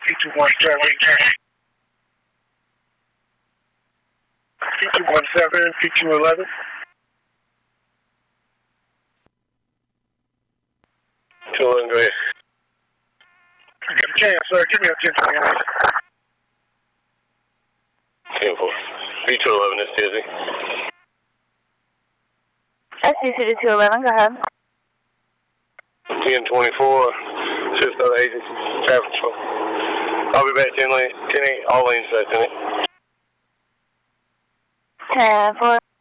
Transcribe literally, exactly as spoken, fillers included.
P two one seven. P two one seven, P two eleven. two eleven, go ahead. Give me a chance, sir. Give me a ten twenty-one. ten four. P two eleven, that's Dizzy. S C C two eleven, go ahead. ten twenty-four, assist other agency, traffic control. I'll be back ten lane, ten eight, all lanes back ten eight. ten four.